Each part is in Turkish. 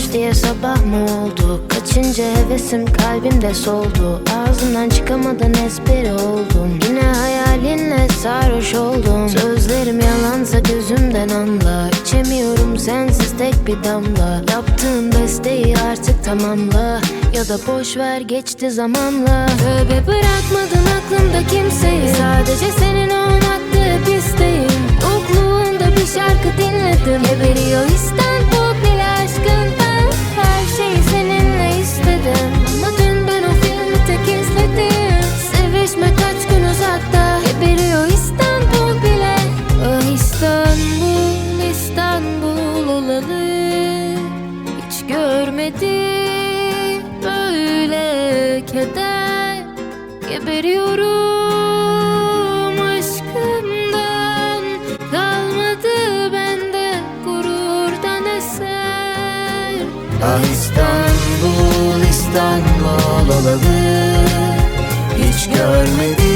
diye sabah mı oldu? Kaçınca hevesim kalbimde soldu. Ağzımdan çıkamadan espri oldum. Yine hayalinle sarhoş oldum. Sözlerim yalansa gözümden anla. İçemiyorum sensiz tek bir damla. Yaptığın besteyi artık tamamla. Ya da boş ver geçti zamanla. Tövbe bırakmadın aklımda kimseyi. Sadece senin olmaktı hep isteğim. Yokluğunda bir şarkı dinledim. Geberiyor İstanbul bile aşkından. Her şeyi seninle istedim. Ama dün ben o filmi tek izledim. Sevişme kaç gün uzakta. Geberiyor İstanbul bile. Ah İstanbul, İstanbul olalı. Hiç görmedim böyle keder. Geberiyorum aşkımdan. Kalmadı bende gururdan eser. Ah İstanbul, İstanbul olalı. Hiç görmedi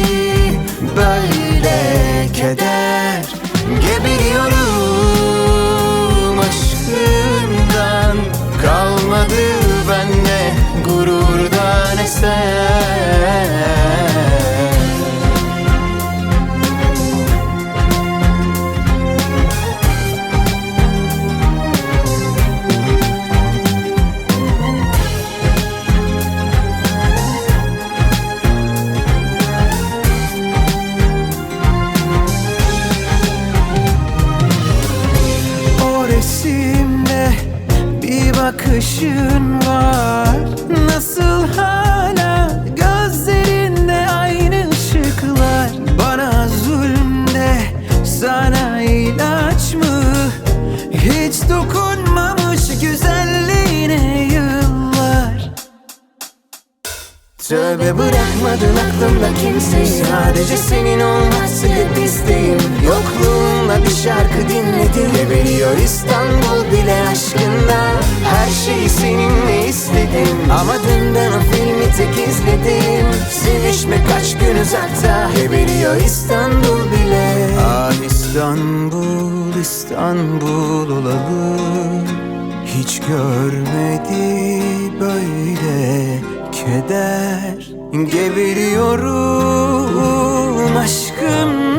böyle keder. Geberiyorum aşkından. Kalmadı bende gururdan eser. Resimde bir bakışın var. Nasıl hala gözlerinde aynı ışıklar. Bana zulümde sana ilaç mı? Hiç dokunmamış güzelliğine yıllar. Tövbe bırakmadın aklımda kimseyi. Sadece senin olması hep isteğim. Yokluğunda bir şarkı dinledim. Geberiyor İstanbul bile aşkında. Her şeyi seninle istedim. Ama dünden o filmi tek izledim. Sevişme kaç gün uzakta. Geberiyor İstanbul bile. Ah İstanbul, İstanbul olalı. Hiç görmedi böyle keder. Geberiyorum aşkım.